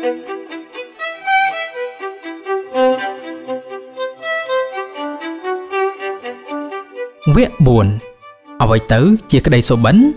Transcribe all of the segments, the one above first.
Việc buồn ở vậy tớ chia cái đây số bấn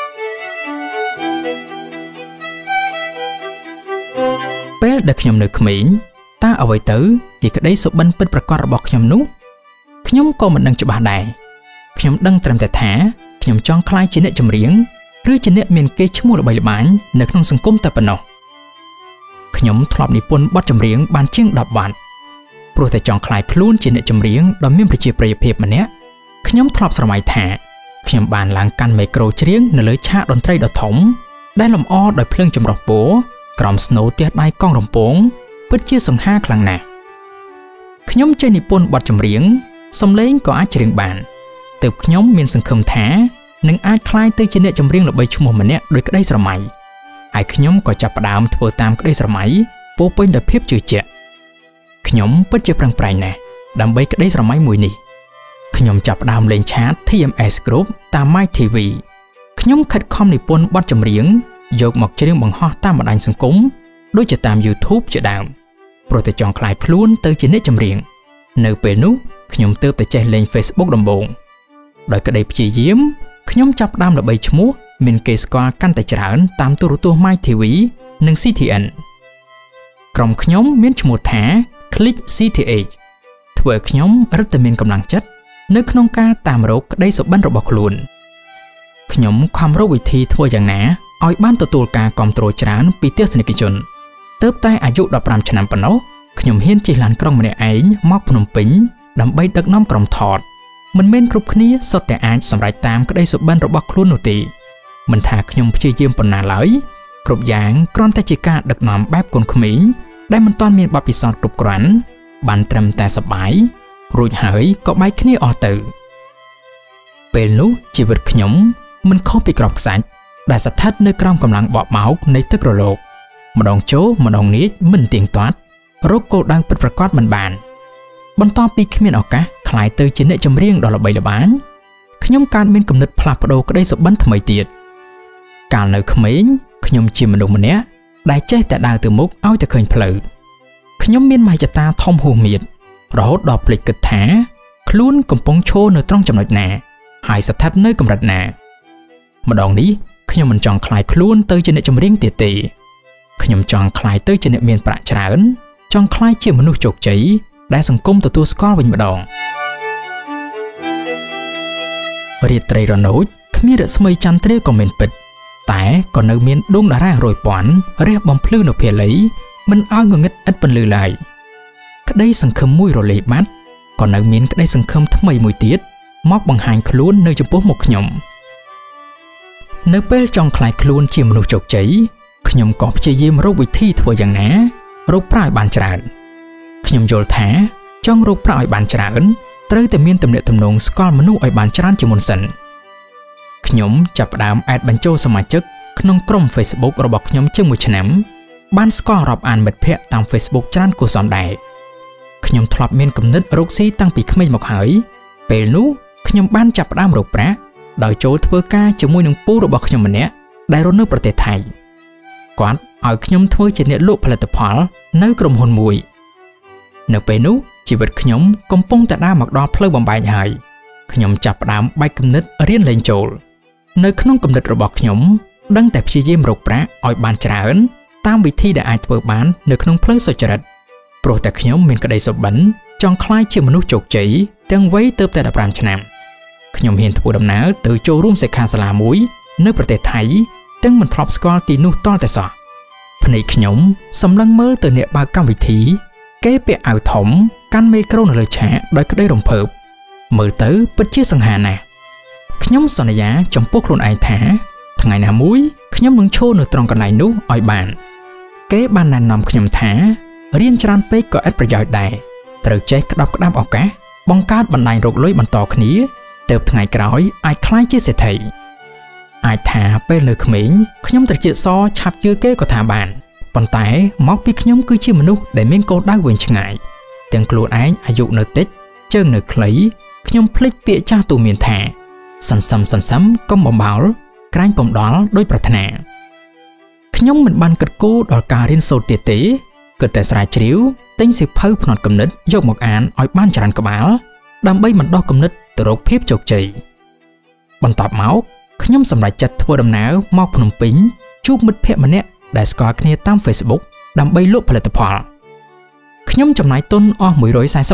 bé được nhầm được miễn ta ở vậy tớ chia cái đây số bấn bênประกอบระบบnhầm nút nhầm có mình đang chụp bàn đài nhầm đang trầmแต่thả nhầm chọnคล้ายชิ้นเนื้อจำเรียงหรือชิ้นเนื้อเมียนเกชมูระบายบ้านในขนมสังคมแต่ปนอขยมทลอบนิพนธ์บัดจำเรียงบานเชียงดับบันโปรแต่จองคลายคลุ้นชิ้นเนื้อจำเรียงโดยมีประเจียประยเพบมันเนี้ยขยมทลอบสมัยแท้ขยมบานหลังกันไมโครเชียงในเลยชาดนตรีดอกถมได้ลำอ้อโดยเพลิงจำรอกโบกรอมสโนเตียได้กล้องรำโป่งเพื่อเชี่ยส่งห้าครั้งหนาขยมเจนิพนธ์บัดจำเรียงสมเล้งก็อาจจะเรียงบานเติบขยมมีสังคมแท้หนึ่งอาจคล้ายตื้อชิ้นเนื้อจำเรียงระบายชั่วโมงมันเนี้ยโดยก็ได้สมัยไอ้ขยมก็จับประดามทั่วตามก็ได้สมัยโปเป็นแบบเพียบจืดเจาะขยมเปิดเจ็บรังไพรแน่ดำใบก็ได้สมัยมวยนี่ขยมจับดามเลนชาร์ตที่ MS Group ตามไม้ทีวีขยมคัดคอมในปนบัดจำเรียงโยกหมอกเชียงบังฮอตามบันไดสังคมโดยจะตาม YouTube จะดามโปรแต่จองคลายพลุ้นเตอร์ชิ้นเนื้อจำเรียงในเปนุขยมเติบแต่ใจเล่น Facebook ดำบงโดยก็ได้ชี้ยิ้มขยมจับดามระบายชมูมินเกสกอกันแต่จราอนตามตัวไม้ทีวีหนึ่ง CTN กรมขยมมีชมูแท้คลิก CTH ถวยขยมรัตเมนกำลังจัดนึกน้องกาตามโรคได้สบันระบบคลุนขยมความรู้วิธีถวยอย่างหนาอ้อยบ้านตัวกากรมตรวจจราปีเตียสนิกิจนเติบใต้อายุดับรำชนะปนกขยมเห็นจีหลันกรองมันไอ้มอกพนมปิงดำใบดักน้ำกรมถอดมันเม่นกรุบขนี้สดแต่อาจสำหรับตามก็ได้สบันระบบคลุนนุตีมันถาขยมเชื่อเยี่ยมปนนาไหลกรุบยางกรอนแต่จิกาดักน้ำแบบกลขมิ้นได้มันตอนมีบาปิซอดกรุบกรันบันเตรมแต่สบายรุ่ยหายก็ไม่ขนี้ออตือเป็นนู้ชีวิตขยมมันเข้าไปกรอบสันได้สัทธาในกรามกำลังบอบเมาในตึกโลกมาดองโจมาดองนิดมันเตียงตัดโรคโกดังเป็นประกอบมันบานบนตอนปีขมิ้นออกกะคลายเตยชิ้นเนจำเรียงดอกละใบละบานขยมการเป็นกำเนิดพลาดโดก็ได้สบันทำไมเตียดการในขมิ้นขยมชิมมันดูมันเนี้ยได้แจ้แต่ดาวตัวมุกเอาแต่เคยเพลอขยมมีนไม่จะตาทอมหูมีดรอดดอกปลิกกระแถคลุ้นกำปองโชว์ในตรองจำนวนหนาหายสัทธาเนื้อกำรัดหนามาดองนี้ขยมมันจองคลายคลุ้นเตยจะเนจำเรียงเตียตีขยมจองคลายเตยจะเนเมียนประจานจองคลายเชี่ยมนุษย์โจกใจได้สังคมตัวสกอลวินมาดองเรียดไตรรนุษขมีเรศมีจันเตรียก็เมนปิดแต่ก่อนในเมียนดวงดาราโรยปอนเรียบบอมพลื้นอเพลย์มันอ้อยเงินอัดเป็นลือไหลก็ได้สังคมมุ้ยโรเลมัดก่อนในเมียนก็ได้สังคมทำไมมวยเตียดมอกบังหายคลุ้นในจมโป๊หมกขยมในเปลจองคลายคลุ้นเชี่ยมนุษย์โจกใจขยมกอบจะยิ้มโรควิธีถั่วอย่างหนาโรคปลายบานจราขยมโยลแท้จ้องโรคปลายบานจราเตยแต่เมียนตำเนตตำนงสกอลมนุษย์ไอบานจราจิมนสันขยมจับดามแอดบันโจสมาชิกขนมกลม Facebook ระบบขยมเชื่อมมือฉน้ำบ้านสกอลรับอ่านเบ็ดเพะตาม Facebook จานกุศลได้ขยมทลบเมียนกำนึดโรคซีตั้งปีขมิ้นหมกหายเปนู้ขยมบ้านจับดามโรคแปรโดยโจทเวอร์กาจะมวยหนึ่งปูระบบขยมมันเนี้ยได้รถในประเทศไทยก่อนเอาขยมทเวอร์จะเนื้อลูกผลิตภัณฑ์ในกรมหุ่นมวยในเปนู้ชีวิตขยมกำปงแต่ด้าหมักดอเพลย์บอมใบใหญ่ขยมจับดามใบกำนึดเรียนเลนโจลในขนมกำนึดระบบขยมดังแต่พิจิมโรคแปรออยบานจราอนตามวิธีได้อาจเปิดบ้านในขนมเพลย์สจริตโปรแต่ขยมมีกระไดสบันจองคล้ายเชื่อมนุษย์โจกใจตั้งไว้เติบแต่ดับรามชนะขยมเห็นผู้ดำน้ำตื่นโจรุ่มเสกคาสลามุยในประเทศไทยตั้งมันทรอปสกอลตีนุ่ต้อนแต่สอพนัยขยมสำลังเมื่อตื่นเนี่ยบากรรมวิธีเก็บไปเอาถมกันไมโครในเลยแฉโดยก็ได้รำเพิบมือเต๋อเป็นชื่อสังหารนะขยมสัญญาจำพวกคนไอแท้ทั้งไงนามุ้ยขยมมึงโชว์ในตรงกันไหนนู้อ้อยบานเก็บบานนันนำขยมแท้เรียนจานเป๊กก็อัดประโยชน์ได้เติร์เจ๊กระดับกระดับออกแกบังการบันไดรกลอยบรรทอขนี้เติบทั้งไงกร้อยไอคล้ายชื่อเศรษฐีไอแท้เป็นเลยขมิ้นขยมตะเกียบซอชับยื้อเก้ก็ทาบานปนแต่มอกปีขยมคือชื่อมนุษย์ได้เม่นโกได้เวียนชงายเตียงกลัวไออายุเนื้อติดเจิงเนื้อคลีขยมพลิกเปียจ้าตูเมียนแท้สันซ้ำก็บ่เบาใกล้ปมดอลด้วยปรารถนาขខ្ញុំមិនបានគិតគូរដល់ការរៀនសូត្រទៀតទេគិតតែស្រាវជ្រាវទិញសៀវភៅផ្នែកគំនិតយកមកអានឲ្យបានច្រើនក្បាលដើម្បីបណ្ដុះគំនិតទៅរកភាពជោគជ័យបន្ទាប់មកខ្ញុំសម្រេចចិត្តធ្វើដំណើរមកភ្នំពេញជួបមិត្តភក្តិម្នាក់ដែលស្គាល់គ្នាតាម Facebook ដើម្បីលក់ផលិតផលខ្ញុំចំណាយទុនអស់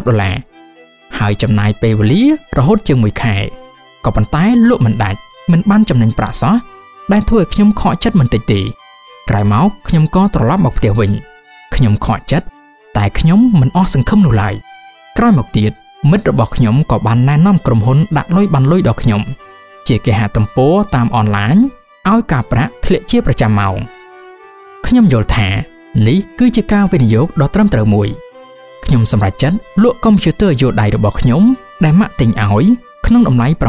$140ហើយចំណាយពេលវេលារហូតជាង1ខែក៏ប៉ុន្តែលក់មិនដាច់មិនបានចំណេញប្រាក់សោះដែលធ្វើឲ្យខ្ញុំខកចិត្តមិនតិចទេក្រោយមកខ្ញុំក៏ត្រឡប់មកផ្ទះវិញខ្ញុំខកចិត្តតែខ្ញុំមិនអស់សង្ឃឹមនោះឡើយក្រោយមកទៀតមិត្តរបស់ខ្ញុំក៏បានណែនាំក្រុមហ៊ុនដាក់លុយបានលុយដល់ខ្ញុំជាគេហទំព័រតាមអនឡាញឲ្យការប្រាក់ធ្លាក់ជាប្រចាំម៉ោងខ្ញុំយល់ថានេះគឺជាការវិនិយោគដ៏ត្រឹមត្រូវមួយខ្ញុំសម្រេចចិត្តលក់កុំព្យូទ័រយួរដៃរបស់ខ្ញុំដែលម៉ាក់ទិញឲ្យក្នុងតម្លៃ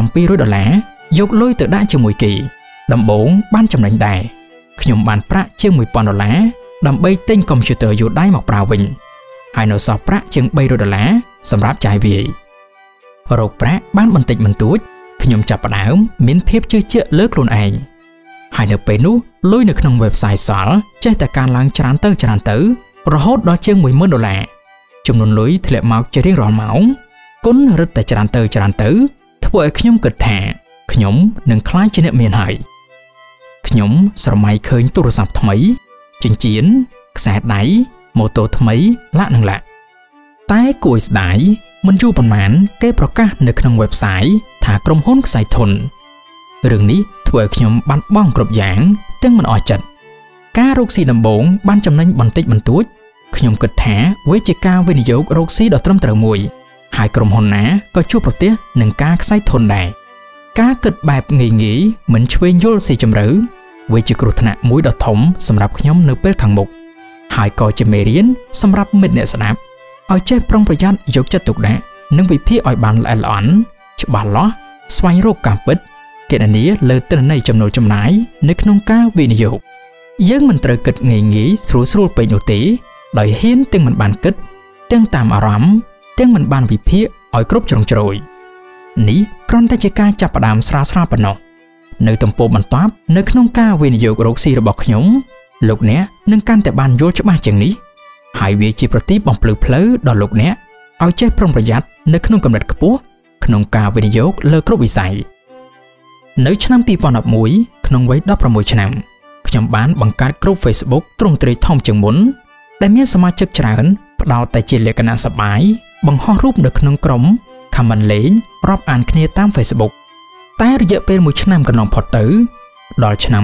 $700យកលុយទៅដាក់ជាមួយគេដំបូងបានចំណេញដែរខ្ញុំបានប្រាក់ជាង$1000ដើម្បីទិញកុំព្យូទ័រយួរដៃមកប្រើវិញហើយនៅសល់ប្រាក់ជាង$300សម្រាប់ចាយវាយរកប្រាក់បានបន្តិចបន្តួចខ្ញុំចាប់ផ្ដើមមានភាពជឿជាក់លើខ្លួនឯងហើយនៅពេលនោះលុយនៅក្នុង website សល់ចេះតែកើនឡើងច្រើនទៅរហូតដល់ជាង$10000ចំនួនលុយធ្លាក់មកជារៀងរាល់ម៉ោងគុណរឹតតែច្រើនទៅធ្វើឲ្យខ្ញុំគិតថាខ្ញុំនឹងក្លាយជាអ្នកមានហើយខ្ញុំស្រមៃឃើញទូរស័ព្ទថ្មីចិញ្ចៀនខ្សែដៃម៉ូតូថ្មីឡាក់តែគួរឲ្យស្ដាយមិនយូរប៉ុន្មានគេប្រកាសនៅក្នុង website ថាក្រុមហ៊ុនខ្សែធនរឿងនេះធ្វើឲ្យខ្ញុំបាត់បង់គ្រប់យ៉ាងទាំងមិនអស់ចិត្តការរកស៊ីដំបូងបានចំណេញបន្តិចបន្តួចខ្ញុំគិតថាវាជាការវិនិយោគរកស៊ីដ៏ត្រឹមត្រូវមួយហើយក្រុមហ៊ុនណាក៏ជួបប្រទះនឹងការខ្សែធនដែរការគិតបែបងាយមិនឆ្វេងយល់ស៊ីជម្រៅវាជាគ្រោះថ្នាក់មួយដ៏ធំសម្រាប់ខ្ញុំនៅពេលខាងមុខហើយក៏ជាមេរៀនសម្រាប់មិត្តអ្នកស្ដាប់ឲ្យចេះប្រុងប្រយ័ត្នយកចិត្តទុកដាក់និងវិភាគឲ្យបានល្អិតល្អន់ច្បាស់លាស់ស្វែងរកការពិតគណនាលើទិន្នន័យចំណូលចំណាយនៅក្នុងការវិនិយោគយើងមិនត្រូវគិតងាយស្រួលពេកនោះទេដោយហ៊ានទាំងមិនបានគិតទាំងតាមអារម្មណ៍ទាំងមិនបានវិភាគឲ្យគ្រប់ជ្រុងជ្រោយនេះគ្រាន់តែជាការចាប់ផ្ដើមស្រាលប៉ុណ្ណោះនៅទំព័របន្ទាប់នៅក្នុងការវិនិយោគរកស៊ីរបស់ខ្ញុំលោកអ្នកនឹងកាន់តែបានយល់ច្បាស់ជាងនេះហើយវាជាប្រទីបបំភ្លឺផ្លូវដល់លោកអ្នកឲ្យចេះប្រុងប្រយ័ត្ននៅក្នុងកម្រិតខ្ពស់ក្នុងការវិនិយោគលើគ្រប់វិស័យនៅឆ្នាំ2011ក្នុងវ័យ16ឆ្នាំខ្ញុំបានបង្កើតក្រុម Facebook ទ្រង់ទ្រាយធំជាងមុនដែលមានសមាជិកច្រើនផ្ដោតតែជាលក្ខណៈសប្បាយបង្ហោះរូបនៅក្នុងក្រុម comment លេងរាប់អានគ្នាតាម Facebook តែរយៈពេល1ឆ្នាំកន្លងផុតទៅដល់ឆ្នាំ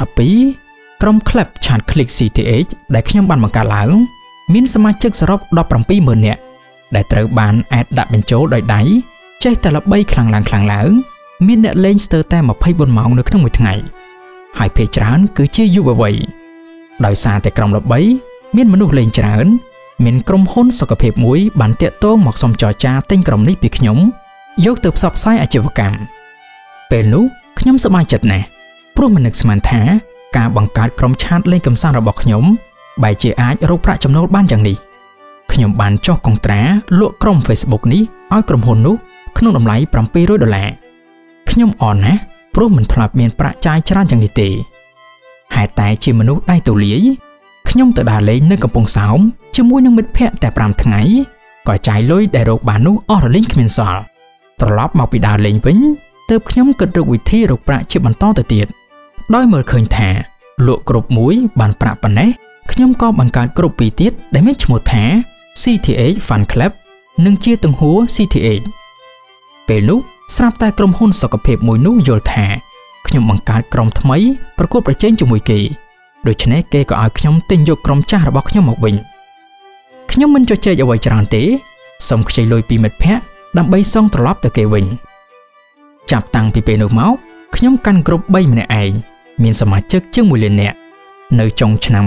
2012ក្រុម Club Chat Click CTH ដែលខ្ញុំបានបង្កើតឡើងមានសមាជិកសរុប170,000 នាក់ដែលត្រូវបាន add ដាក់បញ្ចូលដោយដៃចេះតែល្បីខ្លាំងឡើងមានអ្នកលេងស្ទើរតែ24ម៉ោងនៅក្នុងមួយថ្ងៃហើយភាគច្រើនគឺជាយុវវ័យដោយសារតែក្រុមល្បីមានមនុស្សលេងច្រើនមានក្រុមហ៊ុនសុខភាពមួយបានតាក់ទងមកសុំចរចាទិញក្រុមនេះពីខ្ញុំយកទៅផ្សព្វផ្សាយអាជីវកម្មពេលនោះខ្ញុំសប្បាយចិត្តណាស់ព្រោះមិននឹកស្មានថាការបង្កើតក្រុមឆាតលេងកម្សាន្តរបស់ខ្ញុំបែរជាអាចរកប្រាក់ចំណូលបានយ៉ាងនេះខ្ញុំបានចុះកុងត្រាលក់ក្រុម Facebook នេះឲ្យក្រុមហ៊ុននោះក្នុងតម្លៃ$700ខ្ញុំអរណាស់ព្រោះមិនធ្លាប់មានប្រាក់ចាយច្រើនយ៉ាងនេះទេហេតុតែជាមនុស្សដៃទូលាយខ្ញុំទៅដើរលេងនៅកំពង់សោមជាមួយនឹងមិត្តភ័ក្តិតែ5ថ្ងៃក៏ចាយលុយដែលរកបាននោះអស់រលីងគ្មានសល់ត្រឡប់មកពីដើរលេងវិញទើបខ្ញុំគិតរកវិធីរកប្រាក់ជាបន្តទៅទៀតដោយមើលឃើញថាលក់គ្រប់មួយបានប្រាក់ប៉ុណ្ណេះខ្ញុំក៏បង្កើតក្រុម2ទៀតដែលមានឈ្មោះថា CTH Fan Club និងជាទង្ហួរ CTH ពេលនោះស្រាប់តែក្រុមហ៊ុនសុខភាពមួយនោះយល់ថាខ្ញុំបង្កើតក្រុមថ្មីប្រកួតប្រជែងជាមួយគេដូច្នេះគេក៏ឲ្យខ្ញុំទិញយកក្រុមចាស់របស់ខ្ញុំមកវិញខ្ញុំមិនជជែកអ្វីច្រើនទេសូមខ្ចីលុយពីមិត្តភ័ក្តិដើម្បីសងត្រឡប់ទៅគេវិញចាប់តាំងពីពេលនោះមកខ្ញុំកាន់ក្រុម3ម្នាក់ឯងមានសមាជិកជាង1លាននាក់នៅចុងឆ្នាំ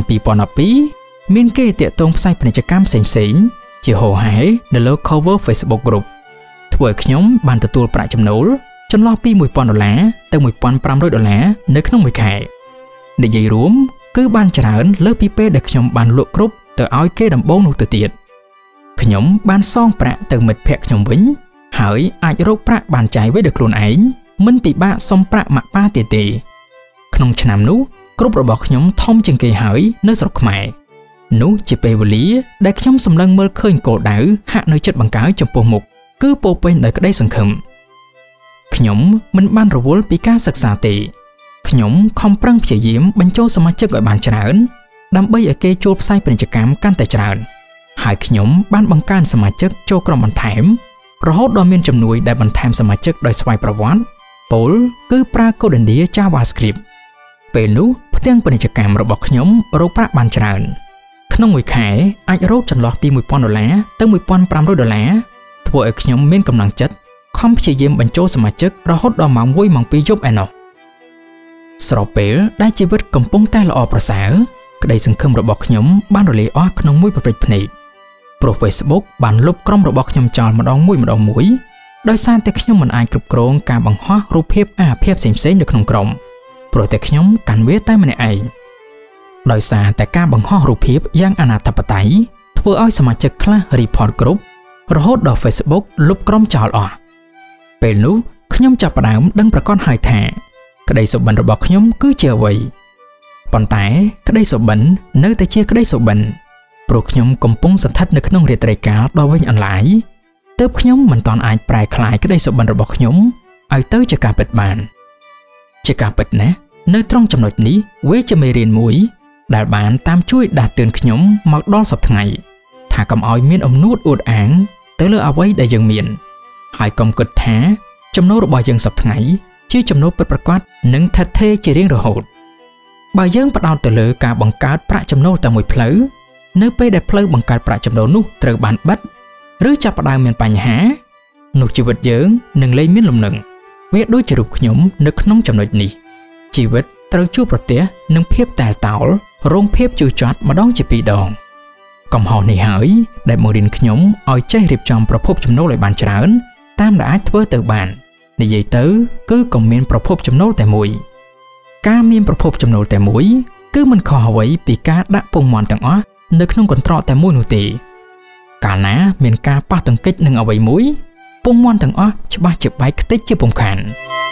2012មានគេតាក់ទងផ្សាយពាណិជ្ជកម្មផ្សេងៗជាហូរហែនៅលើ cover Facebook group ធ្វើឲ្យខ្ញុំបានទទួលប្រាក់ចំណូលចន្លោះពី$1,000ទៅ$1,500នៅក្នុងមួយខែនិយាយរួមគឺបានច្រើនលើសពីពេលដែលខ្ញុំបានលក់គ្រប់ទៅឲ្យគេដំបូងនោះទៅទៀតខ្ញុំបានសងប្រាក់ទៅមិត្តភ័ក្តិខ្ញុំវិញហើយអាចរកប្រាក់បានចាយវិញដោយខ្លួនឯងមិនពិបាកសុំប្រាក់ម៉ាក់ប៉ាទៀតទេក្នុងឆ្នាំនោះគ្រប់របស់ខ្ញុំធំជាងគេហើយនៅស្រុកខ្មែរនោះជាពេលវេលាដែលខ្ញុំសម្លឹងមើលឃើញគោលដៅហាក់នៅចិត្តបង្កើចំពោះមុខគឺពោពេញដោយក្តីសង្ឃឹមខ្ញុំមិនបានរវល់ពីការសិក្សាទេខ្ញុំខំប្រឹងព្យាយាមបញ្ចូលសមាជិកឲ្យបានច្រើនដើម្បីឲ្យគេចូលផ្សាយពាណិជ្ជកម្មកាន់តែច្រើនហើយខ្ញុំបានបង្កើនសមាជិកចូលក្រុមបន្ថែមរហូតដល់មានជំនួយដែលបន្ថែមសមាជិកដោយស្វ័យប្រវត្តិពលគឺប្រើកូដឥណ្ឌា JavaScript ពេលនោះផ្ទាំងពាណិជ្ជកម្មរបស់ខ្ញុំរកប្រាក់បានច្រើនក្នុងមួយខែអាចរកចន្លោះពី$1,000ទៅ$1,500ធ្វើឲ្យខ្ញុំមានកម្លាំងចិត្តខំព្យាយាមបញ្ចូលសមាជិករហូតដល់ម៉ោង 1 ម៉ោង 2 យប់ឯណោះស្របពេលដែលជីវិតកំពុងតែល្អប្រសើរក្តីសង្ឃឹមរបស់ខ្ញុំបានរលាយអស់ក្នុងមួយប្រព្រឹត្តភ្នែកព្រោះ Facebook បានលុបក្រុមរបស់ខ្ញុំចោលម្ដងមួយដោយសារតែខ្ញុំមិនអាចគ្រប់គ្រងការបង្ហោះរូបភាពអាភិបផ្សេងៗនៅក្នុងក្រុមព្រោះតែខ្ញុំកាន់វាតែម្នាក់ឯងដោយសារតែការបង្ហោះរូបភាពយ៉ាងអនាធិបតេយ្យធ្វើឲ្យសមាជិកខ្លះ report គ្រប់រហូតដល់ Facebook លុបក្រុមចោលអស់ពេលនោះខ្ញុំចាប់ផ្ដើមដឹងប្រកាសហើយថាក្តីសុបិនរបស់ខ្ញុំគឺជាអ្វីប៉ុន្តែក្តីសុបិននៅតែជាក្តីសុបិនព្រោះខ្ញុំកំពុងស្ថិតនៅក្នុងរាត្រីកាលដ៏វែងអន្លាយទើបខ្ញុំមិនទាន់អាចប្រែក្លាយក្តីសុបិនរបស់ខ្ញុំឲ្យទៅជាការពិតបានជាការពិតណាស់នៅត្រង់ចំណុចនេះវាជាមេរៀនមួយដែលបានតាមជួយដាស់តឿនខ្ញុំមកដល់សប្តាហ៍ថ្ងៃថាកុំឲ្យមានអំនួតអួតអាងទៅលើអ្វីដែលយើងមានហើយកុំគិតថាចំណូលរបស់យើងសប្តាហ៍ថ្ងៃជាចំណូលពិតប្រាកដនិងថិតថេរជារៀងរហូតបើយើងផ្ដោតទៅលើការបង្កើតប្រាក់ចំណូលតែមួយផ្លូវនៅពេលដែលផ្លូវបង្កើតប្រាក់ចំណូលនោះត្រូវបានបិទឬចាប់ផ្ដើមមានបញ្ហានោះជីវិតយើងនឹងលែងមានលំនឹងវាដូចជារូបខ្ញុំនៅក្នុងចំណុចនេះជីវិតត្រូវជួបប្រទះនឹងភាពតែលតោលរងភាពជឿជាត់ម្ដងជាពីរដងកំហុសនេះហើយដែលបង្រៀនខ្ញុំឲ្យចេះរៀបចំប្រភពចំណូលឲ្យបានច្រើនតាមដែលអាចធ្វើទៅបាននិយាយទៅគឺកុំមានប្រភពចំណូលតែមួយការមានប្រភពចំណូលតែមួយគឺមិនខុសអ្វីពីការដាក់ពងមាន់ទាំងអស់នៅក្នុងកន្ត្រកតែមួយនោះទេកាលណាមានការប៉ះទង្គិចនឹងអ្វីមួយពងមាន់ទាំងអស់ច្បាស់ជាបែកខ្ទេចជាពុំខាន